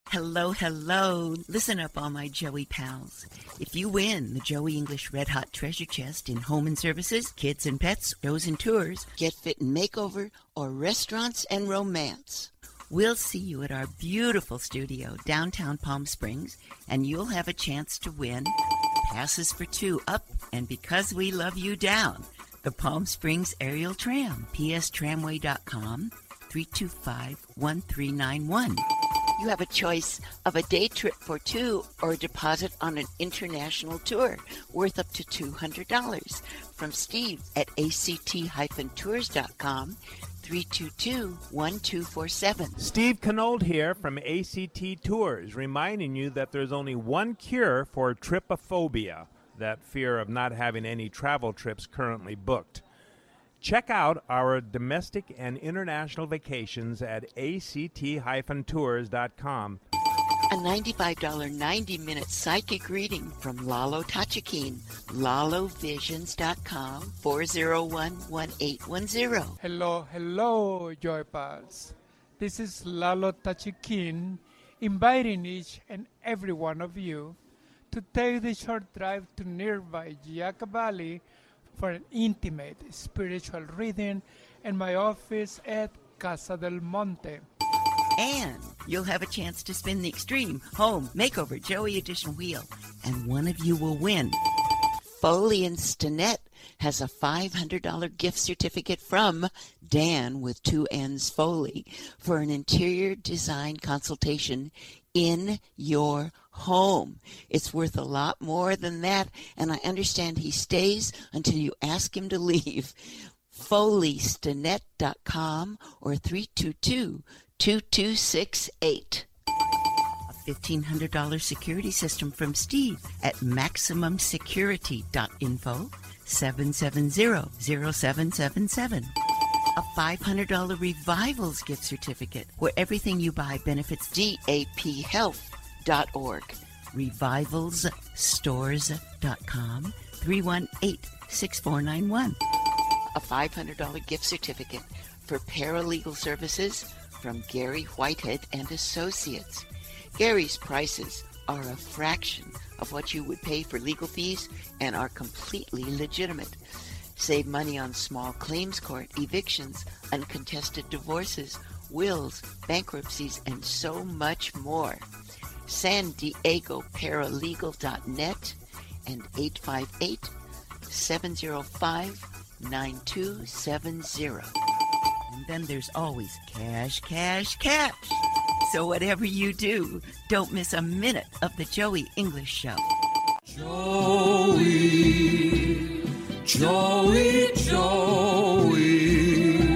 Hello, hello. Listen up, all my Joey pals. If you win the Joey English Red Hot Treasure Chest in home and services, kids and pets, shows and tours, get fit and makeover, or restaurants and romance, we'll see you at our beautiful studio downtown Palm Springs, and you'll have a chance to win passes for 2 up and Because We Love You down, the Palm Springs Aerial Tram, pstramway.com, 325-1391. You have a choice of a day trip for 2 or a deposit on an international tour worth up to $200 from Steve at act-tours.com, 322-1247. Steve Canold here from ACT Tours, reminding you that there's only one cure for tripophobia, that fear of not having any travel trips currently booked. Check out our domestic and international vacations at act-tours.com. A $95 90-minute psychic reading from Lalo Tachikine, lalovisions.com, 401-1810. Hello, Joy Pals. This is Lalo Tachikine, inviting each and every one of you to take the short drive to nearby Giaca Valley for an intimate spiritual reading in my office at Casa del Monte. And you'll have a chance to spin the Extreme Home Makeover Joey Edition wheel, and one of you will win. Foley and Stinnett has a $500 gift certificate from Dan with 2 N's Foley for an interior design consultation in your home. It's worth a lot more than that, and I understand he stays until you ask him to leave. FoleyStinnett.com or 322-2268. A $1,500 security system from Steve at MaximumSecurity.info, 770-0777. A $500 Revivals gift certificate where everything you buy benefits DAPHealth.org. RevivalsStores.com, 318-6491. A $500 gift certificate for paralegal services from Gary Whitehead and Associates. Gary's prices are a fraction of what you would pay for legal fees and are completely legitimate. Save money on small claims court, evictions, uncontested divorces, wills, bankruptcies, and so much more. San Diego Paralegal.net and 858-705-9270. And then there's always cash, cash, cash. So whatever you do, don't miss a minute of the Joey English Show. Joey, Joey, Joey,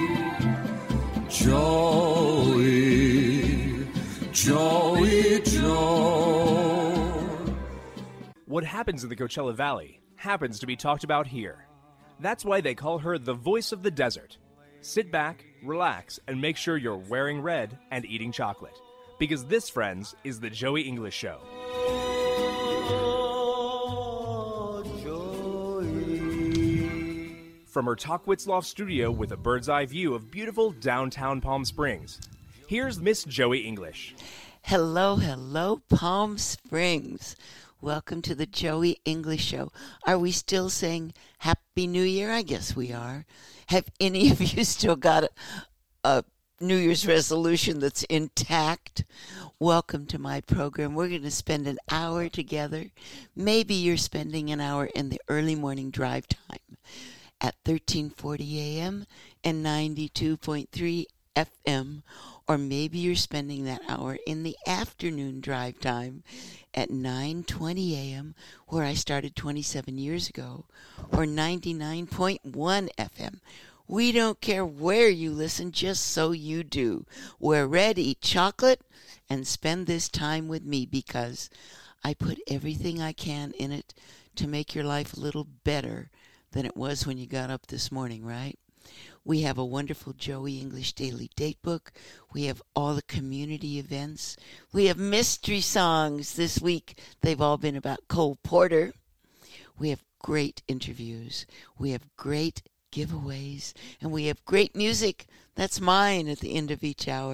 Joey, Joey, Joey. What happens in the Coachella Valley happens to be talked about here. That's why they call her the voice of the desert. Sit back, relax, and make sure you're wearing red and eating chocolate. Because this, friends, is the Joey English Show. From her Talkwitzloft studio with a bird's eye view of beautiful downtown Palm Springs, here's Miss Joey English. Hello, hello, Palm Springs. Welcome to the Joey English Show. Are we still saying Happy New Year? I guess we are. Have any of you still got a New Year's resolution that's intact? Welcome to my program. We're going to spend an hour together. Maybe you're spending an hour in the early morning drive time at 1340 a.m. and 92.3 FM, or maybe you're spending that hour in the afternoon drive time at 9:20 a.m., where I started 27 years ago, or 99.1 FM. We don't care where you listen, just so you do. We're ready, eat chocolate, and spend this time with me, because I put everything I can in it to make your life a little better than it was when you got up this morning, right? We have a wonderful Joey English Daily Datebook. We have all the community events. We have mystery songs this week. They've all been about Cole Porter. We have great interviews. We have great giveaways. And we have great music. That's mine at the end of each hour.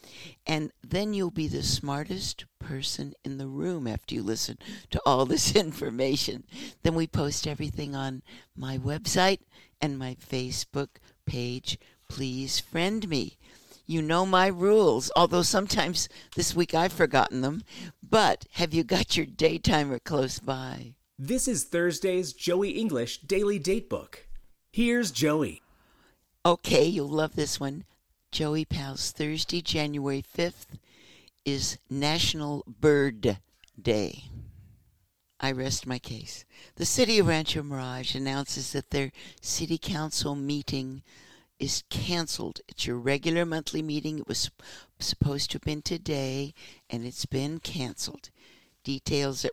And then you'll be the smartest person in the room after you listen to all this information. Then we post everything on my website and my Facebook page. Please friend me. You know my rules, although sometimes this week I've forgotten them. But have you got your day timer close by? This is Thursday's Joey English Daily Datebook. Here's Joey. Okay, you'll love this one. Joey Pals, Thursday, January 5th is National Bird Day. I rest my case. The city of Rancho Mirage announces that their city council meeting is canceled. It's your regular monthly meeting. It was supposed to have been today, and it's been canceled. Details at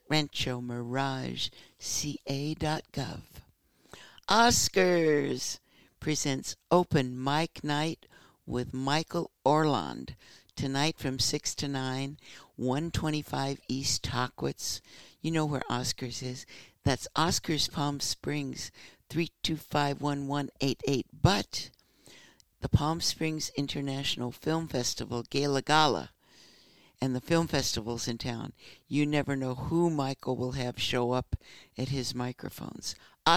ranchoMirageCA.gov. Oscars presents Open Mic Night with Michael Orland tonight from 6 to 9, 125 East Tockwitz. You know where Oscars is. That's Oscars Palm Springs, 325-1188. But the Palm Springs International Film Festival, Gala, and the film festivals in town, you never know who Michael will have show up at his microphones.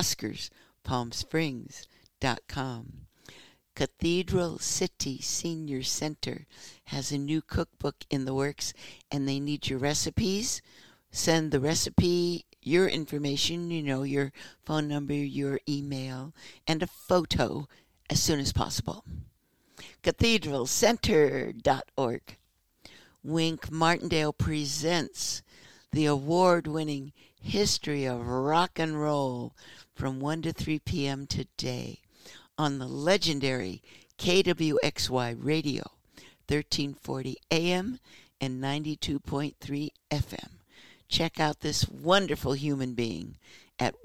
OscarsPalmSprings.com. Cathedral City Senior Center has a new cookbook in the works, and they need your recipes. Send the recipe, your information, your phone number, your email, and a photo as soon as possible. CathedralCenter.org. Wink Martindale presents the award-winning History of Rock and Roll from 1 to 3 p.m. today on the legendary KWXY Radio, 1340 AM and 92.3 FM. Check out this wonderful human being at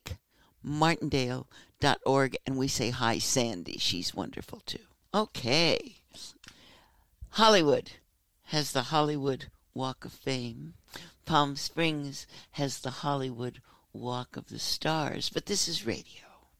winkmartindale.org, and we say hi, Sandy. She's wonderful, too. Okay. Hollywood has the Hollywood Walk of Fame. Palm Springs has the Hollywood Walk of the Stars, but this is radio.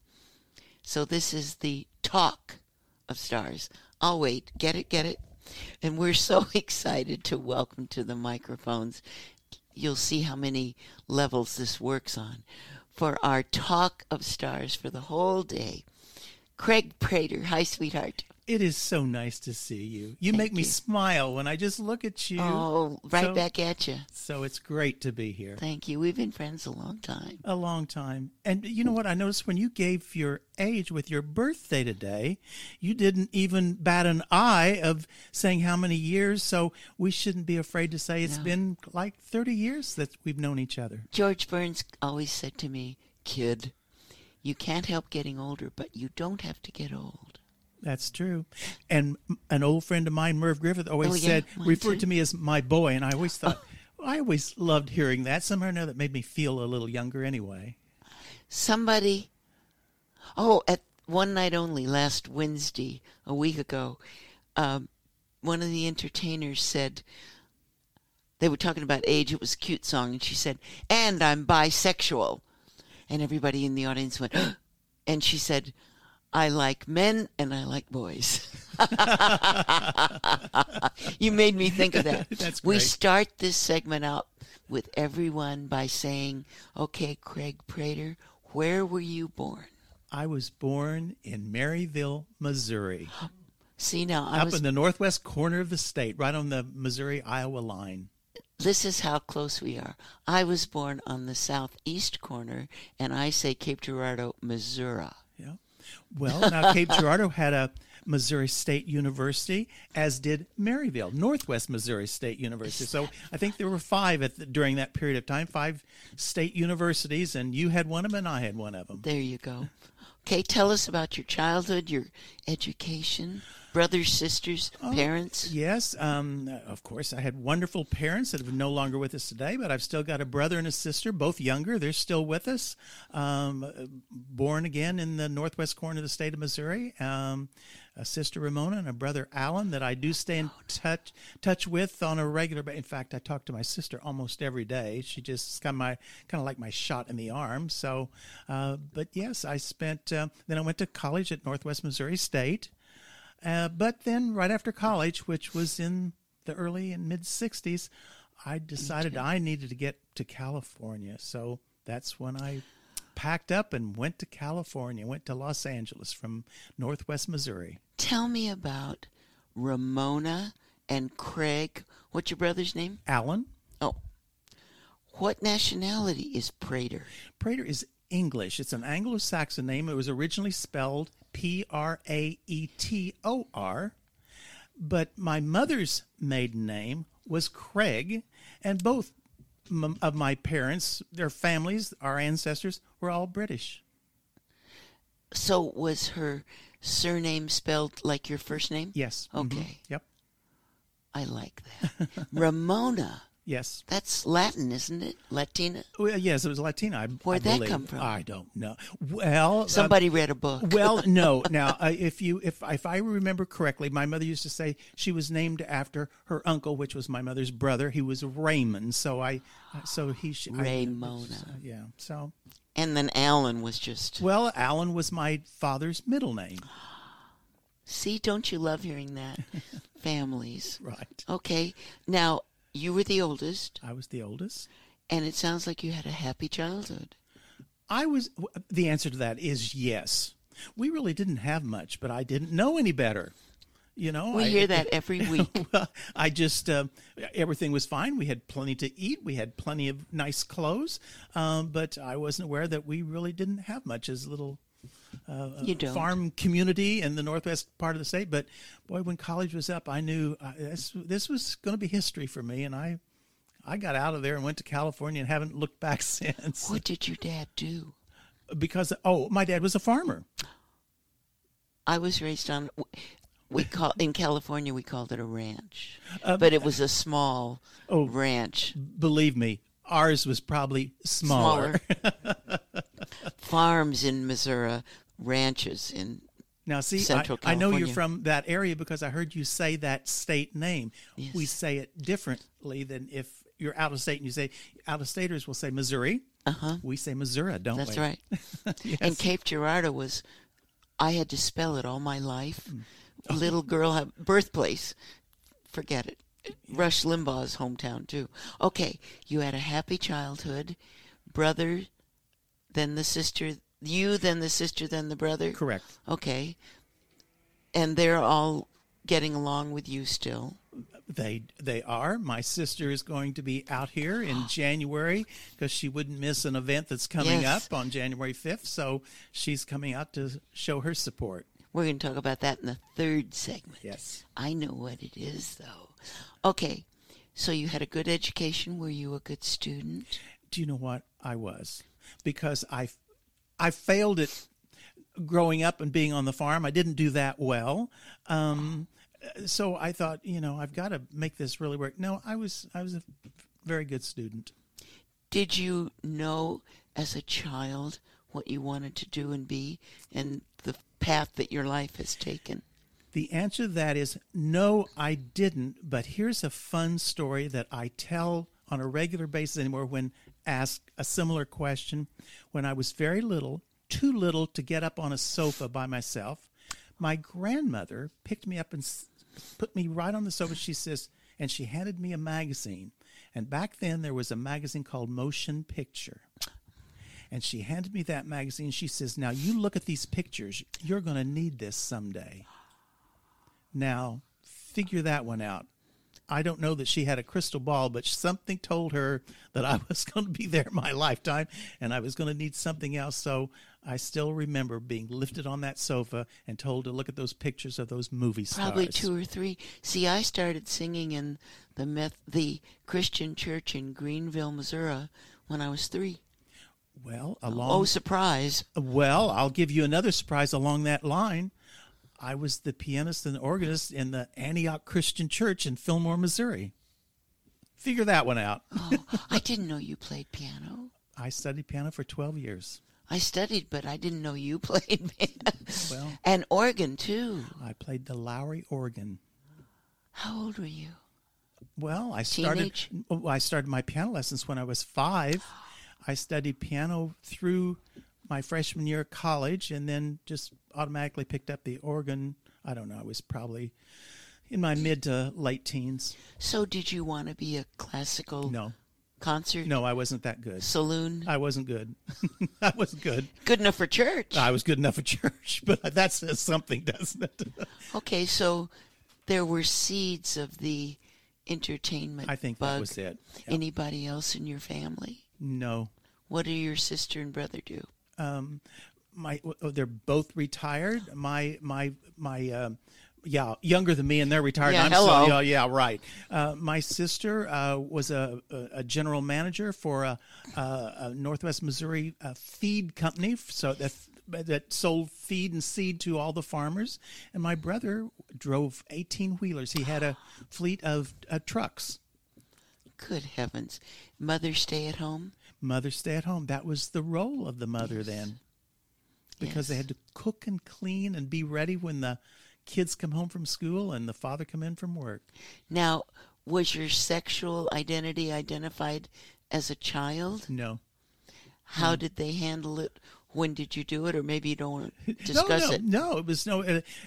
So this is the talk of stars. I'll wait. Get it? And we're so excited to welcome to the microphones. You'll see how many levels this works on. For our talk of stars for the whole day, Craig Prater. Hi, sweetheart. It is so nice to see you. You make me smile when I just look at you. Oh, right back at you. So it's great to be here. Thank you. We've been friends a long time. A long time. And you know what? I noticed when you gave your age with your birthday today, you didn't even bat an eye of saying how many years. So we shouldn't be afraid to say it's been like 30 years that we've known each other. George Burns always said to me, kid, you can't help getting older, but you don't have to get old. That's true. And an old friend of mine, Merv Griffith, always referred to me as my boy. And I always thought, I always loved hearing that. Somehow or another, that made me feel a little younger anyway. Somebody, at one night only, last Wednesday, a week ago, one of the entertainers said, they were talking about age. It was a cute song. And she said, and I'm bisexual. And everybody in the audience went, and she said, I like men and I like boys. You made me think of that. That's great. We start this segment out with everyone by saying, okay, Craig Prater, where were you born? I was born in Maryville, Missouri. See, now up in the northwest corner of the state, right on the Missouri-Iowa line. This is how close we are. I was born on the southeast corner, and I say Cape Girardeau, Missouri. Yeah. Well, now Cape Girardeau had a Missouri State University, as did Maryville, Northwest Missouri State University. So I think there were five during that period of time, 5 state universities, and you had one of them and I had one of them. There you go. Okay, tell us about your childhood, your education, brothers, sisters, parents. Yes, of course, I had wonderful parents that are no longer with us today, but I've still got a brother and a sister, both younger. They're still with us, born again in the northwest corner of the state of Missouri. A sister Ramona and a brother Alan that I do stay in touch with on a regular basis. In fact, I talk to my sister almost every day. She just kind of like my shot in the arm. So, but yes, I spent. Then I went to college at Northwest Missouri State. But then right after college, which was in the early and mid-'60s, I decided I needed to get to California. So that's when I packed up and went to California, went to Los Angeles from Northwest Missouri. Tell me about Ramona and Craig. What's your brother's name? Alan. Oh. What nationality is Prater? Prater is English. It's an Anglo-Saxon name. It was originally spelled Praetor, but my mother's maiden name was Craig, and both of my parents, their families, our ancestors, were all British. So was her surname spelled like your first name? Yes. Okay. Mm-hmm. Yep. I like that. Ramona. Yes. That's Latin, isn't it? Latina? Well, yes, it was Latina. Where'd I that believe. come from? I don't know. Well, Somebody read a book. Well, no. Now, if I remember correctly, my mother used to say she was named after her uncle, which was my mother's brother. He was Raymond. Ramona. Yeah. So. And then Alan was just... Well, Alan was my father's middle name. See, don't you love hearing that? Families. Right. Okay. Now, you were the oldest. I was the oldest. And it sounds like you had a happy childhood. The answer to that is yes. We really didn't have much, but I didn't know any better. You know, We hear that every week. Well, I just, everything was fine. We had plenty to eat. We had plenty of nice clothes. But I wasn't aware that we really didn't have much as a little You don't. farm community in the northwest part of the state. But boy, when college was up, I knew this was going to be history for me. And I got out of there and went to California and haven't looked back since. What did your dad do? Because, my dad was a farmer. I was raised on... in California, we called it a ranch. But it was a small ranch. Believe me, ours was probably smaller. Farms in Missouri, ranches in Now, see, Central I know you're California. from that area because I heard you say that state name. Yes. We say it differently than if you're out of state and you say, out-of-staters will say Missouri. Uh-huh. We say Missouri, don't That's we? right. Yes. And Cape Girardeau was... I had to spell it all my life. Little girl, birthplace. Forget it. Rush Limbaugh's hometown, too. Okay, you had a happy childhood. Brother, then the sister. You, then the sister, then the brother? Correct. Okay. And they're all getting along with you still? They are. My sister is going to be out here in January because she wouldn't miss an event that's coming Yes. up on January 5th. So she's coming out to show her support. We're going to talk about that in the third segment. Yes. I know what it is, though. Okay, so you had a good education. Were you a good student? Do you know what? I was. Because I failed it growing up and being on the farm. I didn't do that well. So I thought, I've got to make this really work. No, I was a very good student. Did you know as a child what you wanted to do and be and the path that your life has taken? The answer to that is no, I didn't. But here's a fun story that I tell on a regular basis anymore when asked a similar question. When I was very little, too little to get up on a sofa by myself, my grandmother picked me up and put me right on the sofa. She says, and she handed me a magazine. And back then there was a magazine called Motion Picture. And she handed me that magazine. She says, now you look at these pictures. You're going to need this someday. Now, figure that one out. I don't know that she had a crystal ball, but something told her that I was going to be there my lifetime and I was going to need something else. So I still remember being lifted on that sofa and told to look at those pictures of those movie stars. Probably 2 or 3. See, I started singing in the Christian church in Greenville, Missouri when I was 3. Well, surprise. Well, I'll give you another surprise along that line. I was the pianist and organist in the Antioch Christian Church in Fillmore, Missouri. Figure that one out. Oh, I didn't know you played piano. I studied piano for 12 years. I studied, but I didn't know you played piano. Well, and organ, too. I played the Lowry organ. How old were you? Well, I Teenage? started my piano lessons when I was 5. I studied piano through my freshman year of college and then just automatically picked up the organ I don't know. I was probably in my mid to late teens. So did you want to be a classical No. concert? No, I wasn't that good. Saloon? I wasn't good. I wasn't good. Good enough for church. I was good enough for church, but that says something, doesn't it? Okay, so there were seeds of the entertainment I think bug. that was it. Yeah. Anybody else in your family? No. What do your sister and brother do? They're both retired. Yeah, younger than me, and they're retired. Yeah, I'm hello. So, yeah, right. My sister was a general manager for a Northwest Missouri feed company, so that sold feed and seed to all the farmers. And my brother drove 18-wheelers. He had a fleet of trucks. Good heavens. Mother stay at home? Mother stay at home. That was the role of the mother then, because they had to cook and clean and be ready when the kids come home from school and the father come in from work. Now, was your sexual identity identified as a child? No. How did they handle it? When did you do it? Or maybe you don't want to discuss it. No, it was no.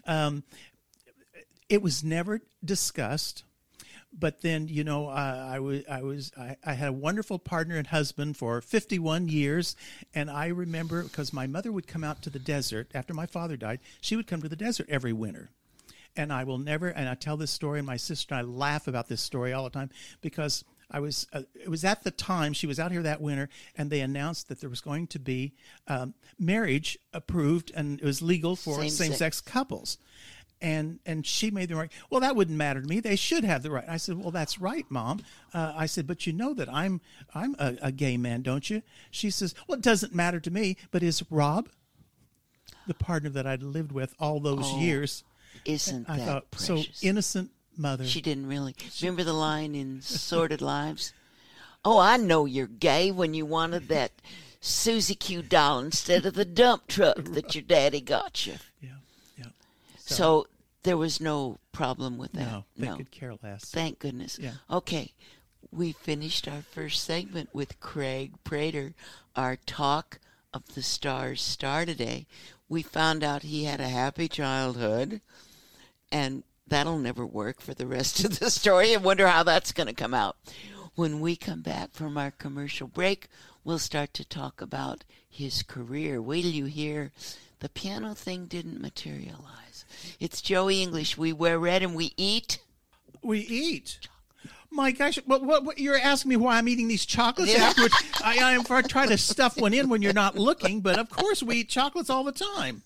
It was never discussed. But then, I had a wonderful partner and husband for 51 years. And I remember, because my mother would come out to the desert after my father died, she would come to the desert every winter. And I will never, and I tell this story, and my sister and I laugh about this story all the time, because it was at the time she was out here that winter, and they announced that there was going to be marriage approved, and it was legal for same-sex couples. And she made the remark, well, that wouldn't matter to me. They should have the right. I said, well, that's right, Mom. I said, but you know that I'm a gay man, don't you? She says, well, it doesn't matter to me, but is Rob, the partner that I'd lived with all those years? Isn't I that thought, precious? so innocent mother. She didn't really. Remember the line in Sordid Lives? Oh, I know you're gay when you wanted that Susie Q doll instead of the dump truck that your daddy got you. Yeah. So there was no problem with that. No, they could care less. Thank goodness. Yeah. Okay, we finished our first segment with Craig Prater, our Talk of the Stars star today. We found out he had a happy childhood, and that'll never work for the rest of the story. I wonder how that's going to come out. When we come back from our commercial break, we'll start to talk about his career. Wait till you hear the piano thing didn't materialize. It's Joey English. We wear red and we eat. We eat. My gosh, what you're asking me why I'm eating these chocolates Yeah. afterwards? I try to stuff one in when you're not looking, but of course we eat chocolates all the time.